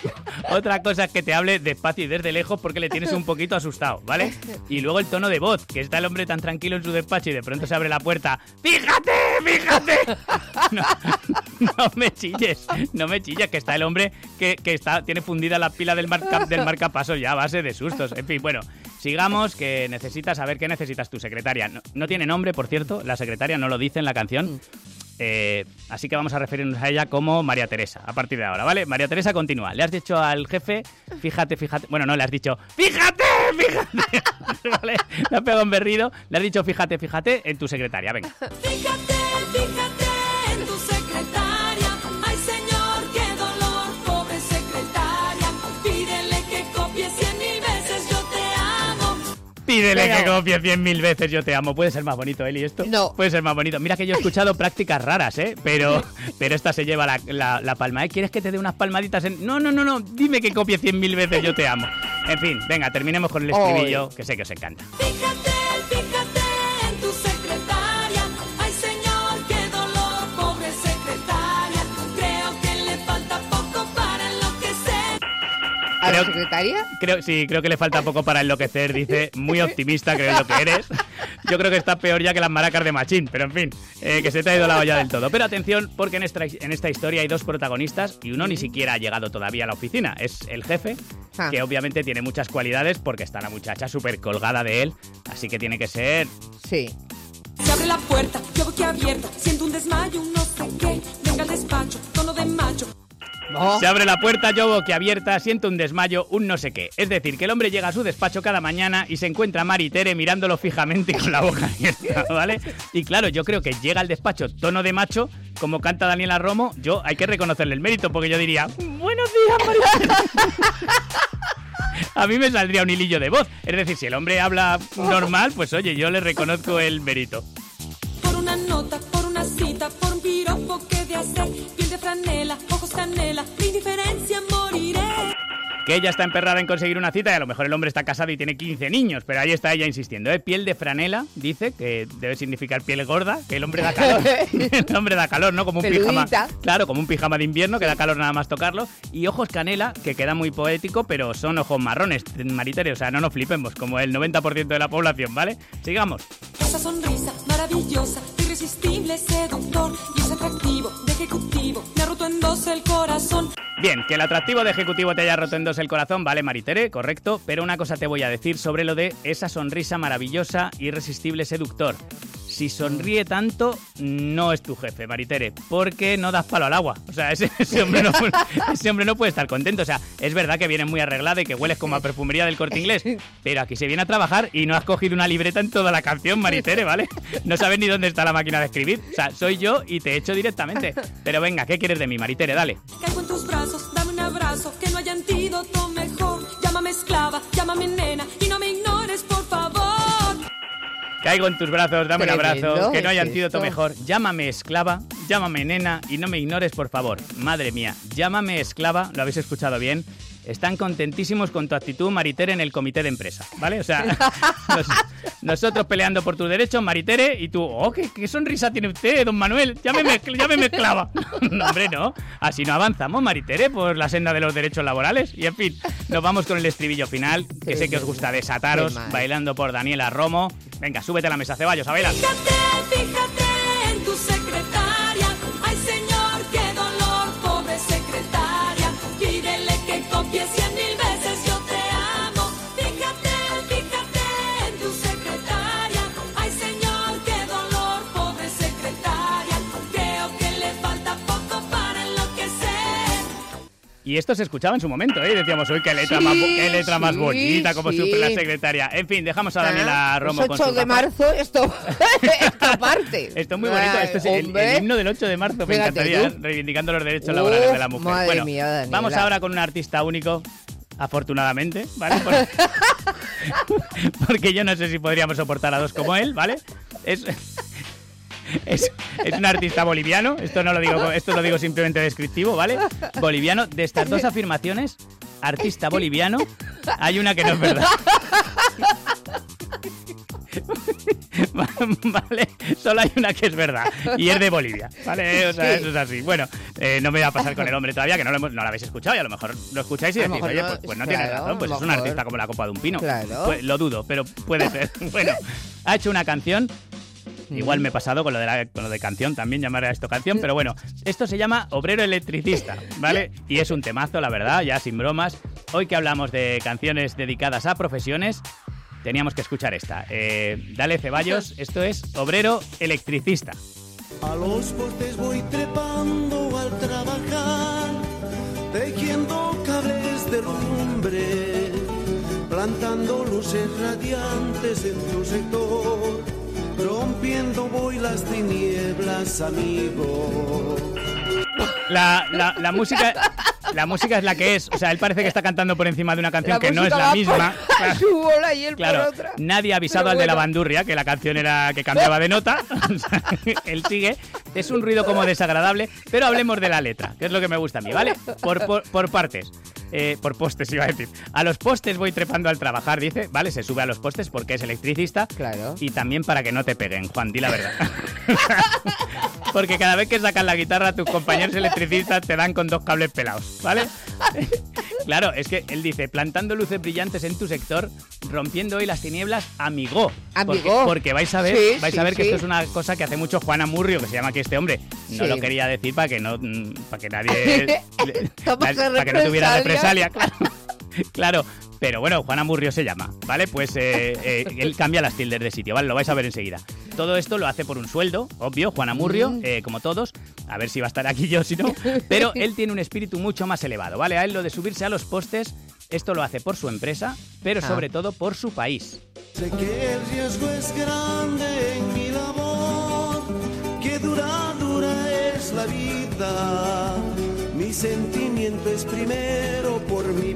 otra cosa es que te hable despacio y desde lejos porque le tienes un poquito asustado, ¿vale? Y luego el tono de voz, que está el hombre tan tranquilo en su despacho y de pronto se abre la puerta. ¡Fíjate, fíjate! No, no me chilles, no me chilles, que está el hombre que, que está, tiene fundida la pila del, marca, del marcapasos ya a base de sustos. En fin, bueno, sigamos, que necesitas saber qué necesitas tu secretaria. No, no tiene nombre, por cierto, la secretaria no lo dice en la canción. Eh, así que vamos a referirnos a ella como María Teresa, a partir de ahora, ¿vale? María Teresa continúa. Le has dicho al jefe, fíjate, fíjate... Bueno, no, le has dicho, fíjate, fíjate. ¿Vale? Le has pegado un berrido, le has dicho, fíjate, fíjate en tu secretaria, venga. Fíjate, fíjate en tu secretaria. Ay, señor, qué dolor, pobre secretaria. Pídele que copie cien mil veces yo te amo. Pídele Pero- que copie cien mil veces yo te amo. ¿Puede ser más bonito, Eli, esto? No. Puede ser más bonito. Mira que yo he escuchado prácticas raras, ¿eh? Pero, pero esta se lleva la, la, la palma. ¿Eh? ¿Quieres que te dé unas palmaditas en...? No, no, no, no. Dime que copie cien mil veces yo te amo. En fin, venga, terminemos con el estribillo, que sé que os encanta. Fíjate, fíjate en tu secretaria. Ay, señor, qué dolor, pobre secretaria. Creo que le falta poco para enloquecer. ¿A la Creo- secretaria? Creo, sí, creo que le falta poco para enloquecer, dice. Muy optimista, creo yo que eres. Yo creo que está peor ya que las maracas de Machín, pero en fin, eh, que se te ha ido la olla del todo. Pero atención, porque en esta, en esta historia hay dos protagonistas y uno ni siquiera ha llegado todavía a la oficina. Es el jefe, Ah. que obviamente tiene muchas cualidades porque está la muchacha súper colgada de él, así que tiene que ser... Sí. Se abre la puerta, yo boquiabierta, siento un desmayo, un no sé qué. Venga al despacho, tono de macho. Se abre la puerta, yo boquiabierta, siento un desmayo, un no sé qué. Es decir, que el hombre llega a su despacho cada mañana y se encuentra a Mari Tere mirándolo fijamente y con la boca abierta, ¿vale? Y claro, yo creo que llega al despacho tono de macho, como canta Daniela Romo, yo hay que reconocerle el mérito, porque yo diría, buenos días, Mari Tere. A mí me saldría un hilillo de voz. Es decir, si el hombre habla normal, pues oye, yo le reconozco el mérito. Por una nota, por una cita, por un piropo que de hacer. Piel de franela, ojos canela, de indiferencia moriré. que ella está emperrada en conseguir una cita y a lo mejor el hombre está casado y tiene quince niños, pero ahí está ella insistiendo, ¿eh? Piel de franela, dice, que debe significar piel gorda, que el hombre da calor. El hombre da calor, ¿no? Como un Peludita. pijama. Claro, como un pijama de invierno que da calor nada más tocarlo. Y ojos canela, que queda muy poético, pero son ojos marrones, Maritere, o sea, no nos flipemos, como el noventa por ciento de la población, ¿vale? Sigamos. Esa sonrisa maravillosa, irresistible, seductor y es atractivo de ejecutivo. Me ha roto en dos el corazón. Bien, que el atractivo de ejecutivo te haya roto en dos el corazón, vale, Maritere, correcto, pero una cosa te voy a decir sobre lo de esa sonrisa maravillosa, irresistible, seductor. Si sonríe tanto, no es tu jefe, Maritere, porque no das palo al agua. O sea, ese, ese, hombre no, ese hombre no puede estar contento. O sea, es verdad que vienes muy arreglada y que hueles como a perfumería del Corte Inglés, pero aquí se viene a trabajar y no has cogido una libreta en toda la canción, Maritere, ¿vale? No sabes ni dónde está la máquina de escribir. O sea, soy yo y te echo directamente. Pero venga, ¿qué quieres de mí, Maritere? Dale. Caigo en tus brazos, dame un abrazo, que no haya antídoto mejor. Llámame esclava, llámame nena y no me ignores, por favor. Caigo en tus brazos, dame Tremendo, un abrazo, que no haya ¿es antídoto esto? mejor. Llámame esclava, llámame nena y no me ignores, por favor. Madre mía, llámame esclava, lo habéis escuchado bien. Están contentísimos con tu actitud, Maritere, en el comité de empresa, ¿vale? O sea, nos- nosotros peleando por tus derechos, Maritere, y tú, oh, qué, qué sonrisa tiene usted, don Manuel, llámeme, llámeme esclava. No, hombre, no, así no avanzamos, Maritere, por la senda de los derechos laborales. Y en fin, nos vamos con el estribillo final, que sé que os gusta desataros, Qué mal. bailando por Daniela Romo. Venga, súbete a la mesa, Ceballos, a bailar. Fíjate, fíjate en tu secretaria. Ay, señor, qué dolor, pobre secretaria. Pídele que copie cien mil veces, yo te amo. Fíjate, fíjate en tu secretaria. Ay, señor, qué dolor, pobre secretaria. Creo que le falta poco para enloquecer. Y esto se escuchaba en su momento, ¿eh? Decíamos, uy, qué letra, Sí, más, bo- qué letra más sí, bonita, como sí. suple la secretaria. En fin, dejamos a Daniela Ah, Romo los con ocho su de gafas. marzo, esto, esta parte. Esto es muy bonito, Ay, esto es el, hombre. el himno del ocho de marzo, me Fíjate encantaría, tú. reivindicando los derechos Uf, laborales de la mujer. madre Bueno, mía, Daniela. vamos ahora con un artista único, afortunadamente, ¿vale? Por- Porque yo no sé si podríamos soportar a dos como él, ¿vale? Es... Es, es un artista boliviano, esto no lo digo, esto lo digo simplemente descriptivo, ¿vale? Boliviano, de estas dos afirmaciones, artista boliviano, hay una que no es verdad. Vale, solo hay una que es verdad y es de Bolivia, ¿vale? O sea, Sí. eso es así. Bueno, eh, no me voy a pasar con el hombre todavía, que no lo, hemos- no lo habéis escuchado y a lo mejor lo escucháis y A lo decís, mejor oye, no, pues, pues no claro, tienes razón, pues a lo es un mejor. artista como la copa de un pino. Claro. Pues lo dudo, pero puede ser. Bueno, ha hecho una canción. Igual me he pasado con lo, de la, con lo de canción, también llamar a esto canción, pero bueno, esto se llama Obrero Electricista, ¿vale? Y es un temazo, la verdad, ya sin bromas. Hoy que hablamos de canciones dedicadas a profesiones, teníamos que escuchar esta. Eh, dale, Ceballos, esto es Obrero Electricista. A los postes voy trepando al trabajar, tejiendo cables de lumbre, plantando luces radiantes en tu sector, rompiendo voy las tinieblas, amigo. La, la, la música... La música es la que es, o sea, él parece que está cantando por encima de una canción La que no es música la va misma. por Claro. su bola y él Claro, por otra. nadie ha avisado Pero al de la bueno. bandurria que la canción era que cambiaba de nota. O sea, él sigue. Es un ruido como desagradable, pero hablemos de la letra, que es lo que me gusta a mí, ¿vale? Por, por, por partes. Eh, por postes, iba a decir. A los postes voy trepando al trabajar, dice. Vale, se sube a los postes porque es electricista. Claro. Y también para que no te peguen, Juan, di la verdad. Porque cada vez que sacas la guitarra, tus compañeros electricistas te dan con dos cables pelados, ¿vale? Claro, es que él dice, plantando luces brillantes en tu sector, rompiendo hoy las tinieblas, amigo. Amigo. Porque, porque vais a ver, Sí, vais sí, a ver que sí. esto es una cosa que hace mucho Juan Amurrio, que se llama aquí este hombre. No Sí. lo quería decir para que no, mm, para que nadie, Tomase para que no tuviera represalia. represalia, claro. Claro, pero bueno, Juan Amurrio se llama, ¿vale? Pues eh, eh, él cambia las tildes de sitio, ¿vale? Lo vais a ver enseguida. Todo esto lo hace por un sueldo, obvio, Juan Amurrio, Mm. eh, como todos. A ver si va a estar aquí yo, si no. Pero él tiene un espíritu mucho más elevado, ¿vale? A él lo de subirse a los postes, esto lo hace por su empresa, pero Ah. sobre todo por su país. Sé que el riesgo es grande en mi labor, que dura, dura es la vida. Mi sentimiento es primero por mi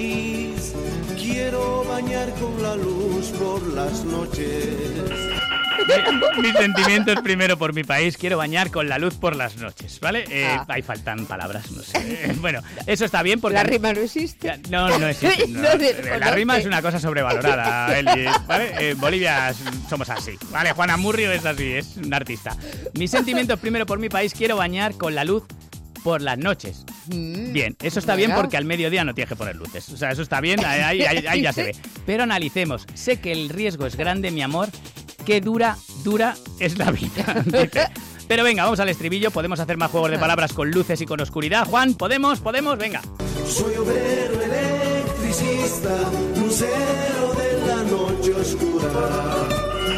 país. Quiero bañar con la luz por las noches. Mis sentimientos primero por mi país. Quiero bañar con la luz por las noches, ¿vale? Eh, Ah. Ahí faltan palabras, no sé. Eh, Bueno, eso está bien porque... La rima no existe. No, no existe. no. No desconoce. La rima es una cosa sobrevalorada, Eli, ¿vale? En Bolivia somos así, ¿vale? Juan Amurrio es así, es un artista. Mis sentimientos primero por mi país. Quiero bañar con la luz por las noches. Mm. Bien, eso está bien porque al mediodía no tienes que poner luces. O sea, eso está bien, ahí, ahí- ahí ya se ve. Pero analicemos. Sé que el riesgo es grande, mi amor. Qué dura, dura es la vida. Dice. Pero venga, vamos al estribillo. Podemos hacer más juegos de palabras con luces y con oscuridad. Juan, ¿podemos? ¿Podemos? Venga. Soy obrero electricista, lucero de la noche oscura.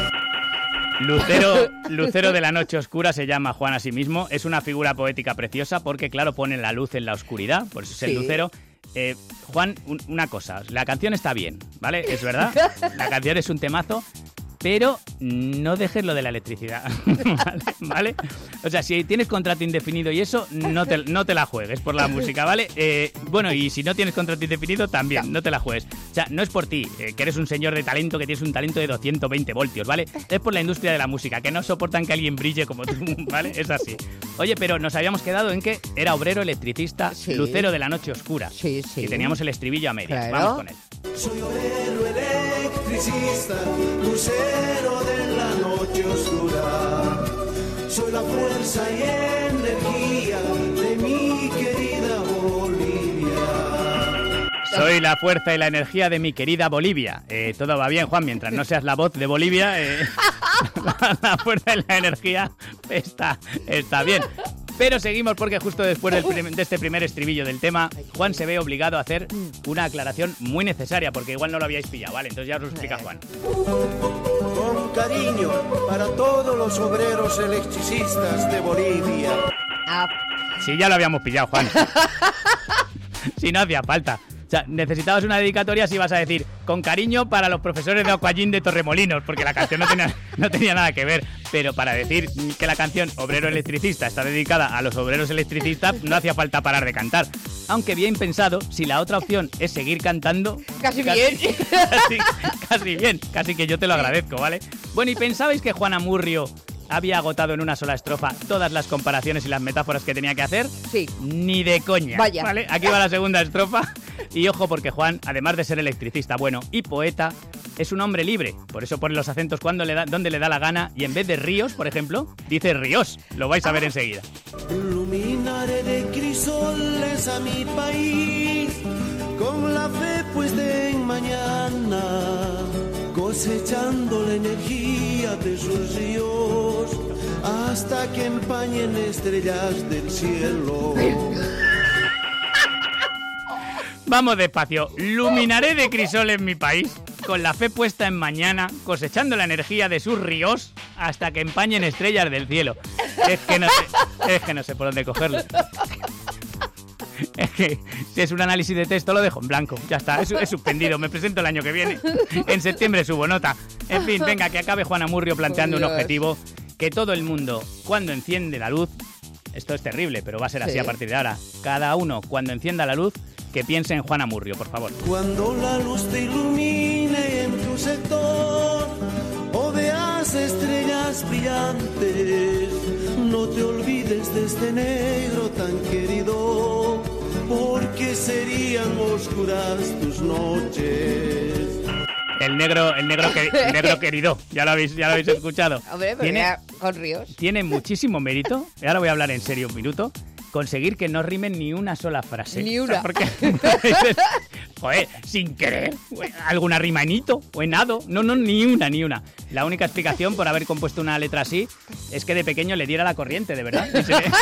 Lucero, Lucero de la noche oscura se llama Juan a sí mismo. Es una figura poética preciosa porque, claro, pone la luz en la oscuridad. Por eso es el Sí. lucero. Eh, Juan, un- una cosa. La canción está bien, ¿vale? Es verdad. La canción es un temazo. Pero no dejes lo de la electricidad, ¿vale? ¿Vale? O sea, si tienes contrato indefinido y eso, no te, no te la juegues por la música, ¿vale? Eh, bueno, y si no tienes contrato indefinido, también, no te la juegues. O sea, no es por ti, eh, que eres un señor de talento, que tienes un talento de doscientos veinte voltios, ¿vale? Es por la industria de la música, que no soportan que alguien brille como tú, ¿vale? Es así. Oye, pero nos habíamos quedado en que era obrero electricista, Sí. lucero de la noche oscura. Sí, sí. Y teníamos el estribillo a medias. Claro. Vamos con él. Soy obrero electricista, lucero de la noche oscura. Soy la fuerza y energía de mi querida Bolivia. Soy la fuerza y la energía de mi querida Bolivia. Eh, todo va bien, Juan, mientras no seas la voz de Bolivia, eh, la, la fuerza y la energía está, está bien. Pero seguimos porque justo después del prim- de este primer estribillo del tema, Juan se ve obligado a hacer una aclaración muy necesaria, porque igual no lo habíais pillado, ¿vale? Entonces ya os lo explica Juan. Con cariño para todos los obreros electricistas de Bolivia. Sí, ya lo habíamos pillado, Juan. Si no hacía falta. O sea, necesitabas una dedicatoria si ibas a decir con cariño para los profesores de Aquallín de Torremolinos, porque la canción no tenía, no tenía nada que ver. Pero para decir que la canción Obrero Electricista está dedicada a los obreros electricistas, no hacía falta parar de cantar. Aunque bien pensado, si la otra opción es seguir cantando... Casi bien. Casi, casi bien, casi que yo te lo agradezco, ¿vale? Bueno, ¿y pensabais que Juan Amurrio había agotado en una sola estrofa todas las comparaciones y las metáforas que tenía que hacer? Sí. Ni de coña. Vaya. ¿Vale? Aquí va la segunda estrofa. Y ojo, porque Juan, además de ser electricista bueno y poeta, es un hombre libre. Por eso pone los acentos cuando le da, donde le da la gana. Y en vez de ríos, por ejemplo, dice ríos. Lo vais a ver enseguida. Iluminaré de crisoles a mi país con la fe puesta en mañana, cosechando la energía de sus ríos hasta que empañen estrellas del cielo. Vamos despacio. Luminaré de crisol en mi país, con la fe puesta en mañana, cosechando la energía de sus ríos hasta que empañen estrellas del cielo. Es que no sé, es que no sé por dónde cogerlo. Es que si es un análisis de texto lo dejo en blanco. Ya está, es, es suspendido. Me presento el año que viene. En septiembre subo nota. En fin, venga, que acabe Juan Amurrio planteando un objetivo. Que todo el mundo, cuando enciende la luz... Esto es terrible, pero va a ser así Sí. a partir de ahora. Cada uno, cuando encienda la luz, que piense en Juan Amurrio, por favor. Cuando la luz te ilumine en tu sector o veas estrellas brillantes, no te olvides de este negro tan querido, porque serían oscuras tus noches. El negro, el negro, que, el negro querido, ya lo habéis, ya lo habéis escuchado. Hombre, pero Tiene, ya con ríos. tiene muchísimo mérito, y ahora voy a hablar en serio un minuto, conseguir que no rimen ni una sola frase. Ni O sea, una. porque, joder, sin querer, alguna rima en hito o en ado, no, no, ni una, ni una. La única explicación por haber compuesto una letra así es que de pequeño le diera la corriente, de verdad. Y se le,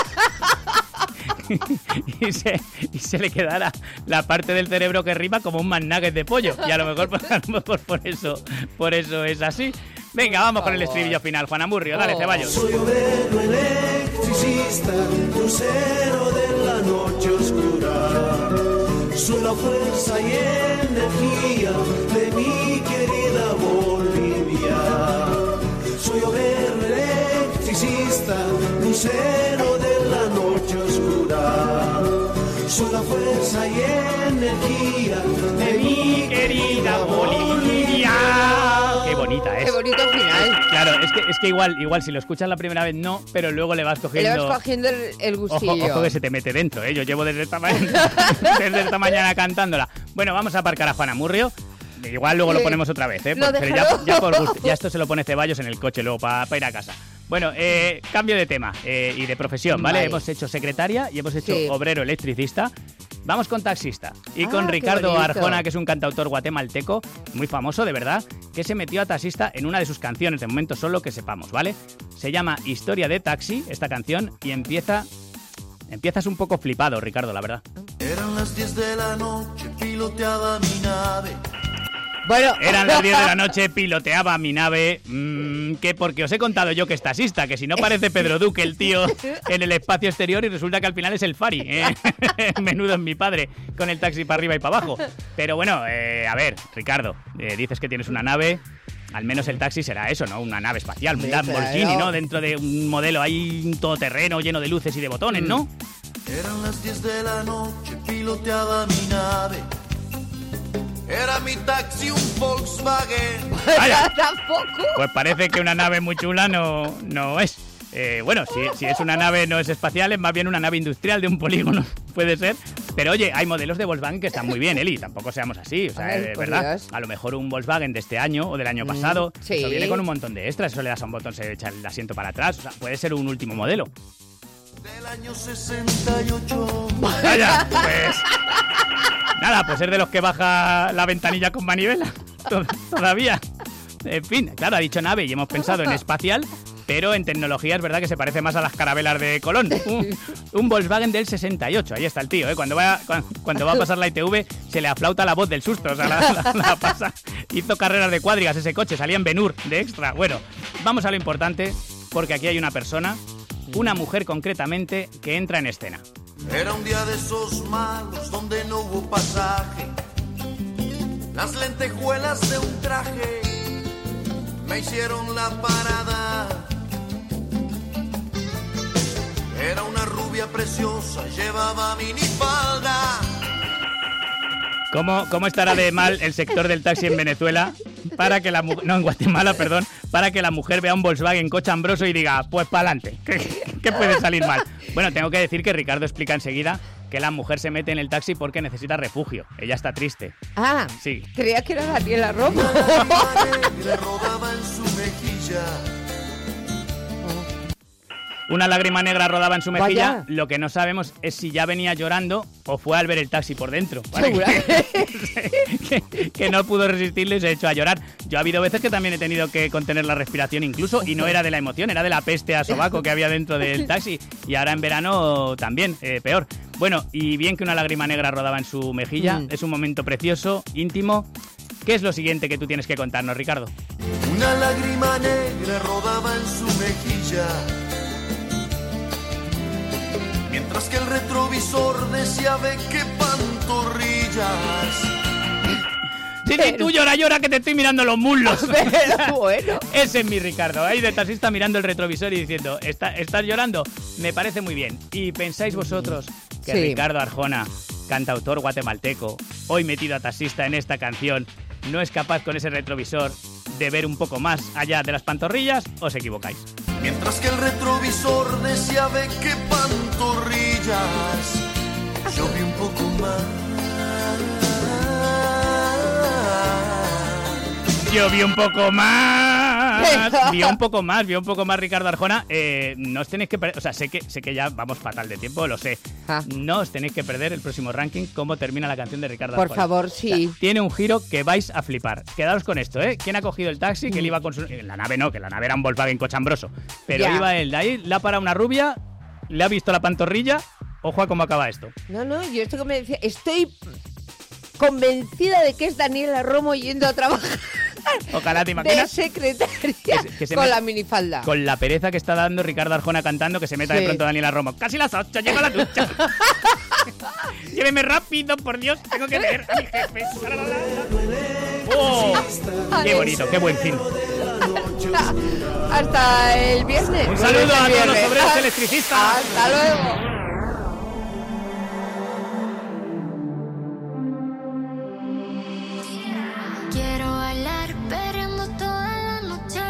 y se, y se le quedara la parte del cerebro que rima como un McNugget de pollo. Y a lo mejor, a lo mejor por eso, por eso es así. Venga, vamos con el estribillo final. Juan Amurrio, dale, Ceballos. Soy obrero electricista, lucero de la noche oscura. Soy la fuerza y energía de mi querida Bolivia. Soy obrero electricista, lucero de la noche oscura. Soy la fuerza y energía de mi querida Bolivia. Qué bonita es. Qué bonito final. Claro, es que, es que igual, igual si lo escuchas la primera vez no, pero luego le vas cogiendo... Le vas cogiendo el, el gustillo. Ojo, ojo que se te mete dentro, ¿eh? Yo llevo desde esta, mañana, desde esta mañana cantándola. Bueno, vamos a aparcar a Juana Murrio. Igual luego lo ponemos otra vez, ¿eh? No, Pero ya, ya por gusto. Ya esto se lo pone Ceballos en el coche luego para pa ir a casa. Bueno, eh, cambio de tema eh, y de profesión, ¿vale? Vale. Hemos hecho secretaria y hemos hecho Sí. obrero electricista. Vamos con taxista y Ah, con qué Ricardo bonito. Arjona, que es un cantautor guatemalteco, muy famoso, de verdad, que se metió a taxista en una de sus canciones, de momento solo que sepamos, ¿vale? Se llama Historia de Taxi, esta canción, y empieza... Empiezas un poco flipado, Ricardo, la verdad. Eran las diez de la noche, piloteaba mi nave. Bueno, Eran las diez de la noche, piloteaba mi nave, mmm, que porque os he contado yo que es taxista, que si no parece Pedro Duque el tío en el espacio exterior y resulta que al final es el Fari, ¿eh? Menudo es mi padre, con el taxi para arriba y para abajo. Pero bueno, eh, a ver, Ricardo, eh, dices que tienes una nave, al menos el taxi será eso, ¿no? Una nave espacial, un Sí, Lamborghini, claro. ¿no? Dentro de un modelo ahí, un todoterreno lleno de luces y de botones, ¿no? Eran las diez de la noche, piloteaba mi nave. Era mi taxi un Volkswagen. Vaya. Tampoco. Pues parece que una nave muy chula no, no es. Eh, bueno, si, si es una nave no es espacial, es más bien una nave industrial de un polígono, puede ser. Pero oye, hay modelos de Volkswagen que están muy bien, Eli, tampoco seamos así, o sea, Ay, eh, por ¿verdad? Dios. A lo mejor un Volkswagen de este año o del año Mm, pasado, sí. eso viene con un montón de extras, eso le das a un botón, se echa el asiento para atrás, o sea, puede ser un último modelo. Del año sesenta y ocho. Vaya, pues... Nada, pues es de los que baja la ventanilla con manivela, to- todavía. En fin, claro, ha dicho nave y hemos pensado en espacial, pero en tecnología es verdad que se parece más a las carabelas de Colón. Un, un Volkswagen del sesenta y ocho, ahí está el tío, ¿eh? Cuando va, cuando, cuando va a pasar la I T V se le aflauta la voz del susto, o sea, la, la- la pasa. Hizo carreras de cuadrigas ese coche, salía en Ben-Hur de extra. Bueno, vamos a lo importante, porque aquí hay una persona, una mujer concretamente, que entra en escena. Era un día de esos malos donde no hubo pasaje. Las lentejuelas de un traje me hicieron la parada. Era una rubia preciosa, llevaba minifalda. ¿Cómo, ¿Cómo estará de mal el sector del taxi en Venezuela para que la mu- no, en Guatemala, perdón, para que la mujer vea un Volkswagen cochambroso y diga, pues pa'lante, ¿qué, qué puede salir mal? Bueno, tengo que decir que Ricardo explica enseguida que la mujer se mete en el taxi porque necesita refugio. Ella está triste. Ah, Sí. creía que era Daniela Romo. Le rodaba en su mejilla. Una lágrima negra rodaba en su mejilla. Vaya. Lo que no sabemos es si ya venía llorando o fue al ver el taxi por dentro. ¿vale? que, que no pudo resistirle y se echó a llorar. Yo ha habido veces que también he tenido que contener la respiración incluso, y no era de la emoción, era de la peste a sobaco que había dentro del taxi. Y ahora en verano también, eh, peor. Bueno, y bien que una lágrima negra rodaba en su mejilla. Mm. Es un momento precioso, íntimo. ¿Qué es lo siguiente que tú tienes que contarnos, Ricardo? Una lágrima negra rodaba en su mejilla. Mientras que el retrovisor decía, ve qué pantorrillas. Sí, sí, tú llora, llora, que te estoy mirando los muslos. Pero bueno. Ese es mi Ricardo, ahí de taxista mirando el retrovisor y diciendo, ¿Está, ¿estás llorando? Me parece muy bien. ¿Y pensáis vosotros que Sí. Ricardo Arjona, cantautor guatemalteco, hoy metido a taxista en esta canción, no es capaz con ese retrovisor de ver un poco más allá de las pantorrillas? ¿Os equivocáis? Mientras que el retrovisor decía, ve qué pantorrillas. Yo vi un poco más. Yo vi un poco más. Vi un poco más, vi un poco más, Ricardo Arjona. Eh, no os tenéis que perder, o sea, sé que, sé que ya vamos fatal de tiempo, lo sé. Ah. No os tenéis que perder el próximo ranking, cómo termina la canción de Ricardo Por Arjona. favor, sí. O sea, tiene un giro que vais a flipar. Quedaos con esto, ¿eh? ¿Quién ha cogido el taxi? Que él iba con su... En la nave no, que la nave era un Volkswagen cochambroso. Pero Ya. iba él de ahí, le ha parado una rubia, le ha visto la pantorrilla. Ojo a cómo acaba esto. No, no, yo esto que me decía, estoy convencida de que es Daniela Romo yendo a trabajar Ojalá, ¿te de imaginas? secretaria Que se- que se con met- la minifalda. Con la pereza que está dando Ricardo Arjona cantando, que se meta de Sí. pronto Daniela Romo. Casi las ocho, llego a la ducha. Lléveme rápido, por Dios, tengo que ver a mi jefe. ¡Oh! ¡Qué bonito, qué buen fin! Hasta el viernes. Un saludo Hasta a el todos los viernes. obreros electricistas. Hasta luego. Quiero bailar perreando toda la noche.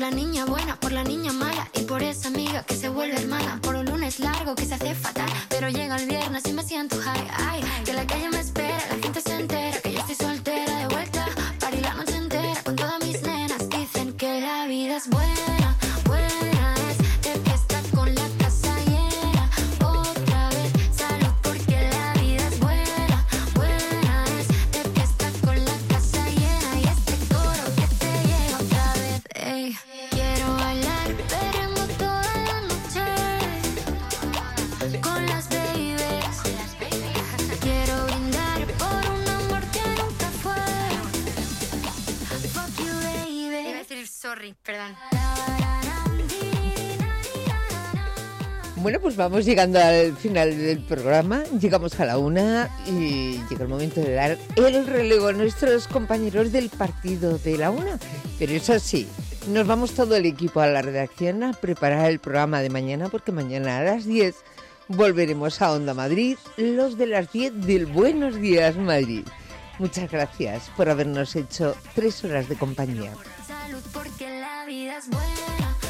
la niña buena, por la niña mala y por esa amiga que se vuelve hermana. Por un lunes largo que se hace fatal, pero llega el viernes y me siento high. Ay, que la calle me espera, la gente se entera que yo estoy soltera de vuelta. Party la noche entera con todas mis nenas. Dicen que la vida es buena, buena es de fiesta con la casa llena. Otra vez salud porque la vida es buena, buena es de fiesta con la casa llena. Y este coro que te llega otra vez. Ey, quiero bailar, veremos toda la noche con las babies. Quiero brindar por un amor que nunca fue. Fuck you, baby. Iba a decir sorry, perdón. Bueno, pues vamos llegando al final del programa, llegamos a la una y llega el momento de dar el relevo a nuestros compañeros del partido de la una. Pero eso sí, nos vamos todo el equipo a la redacción a preparar el programa de mañana, porque mañana a las diez volveremos a Onda Madrid, los de las diez del Buenos Días Madrid. Muchas gracias por habernos hecho tres horas de compañía. Salud porque la vida es buena.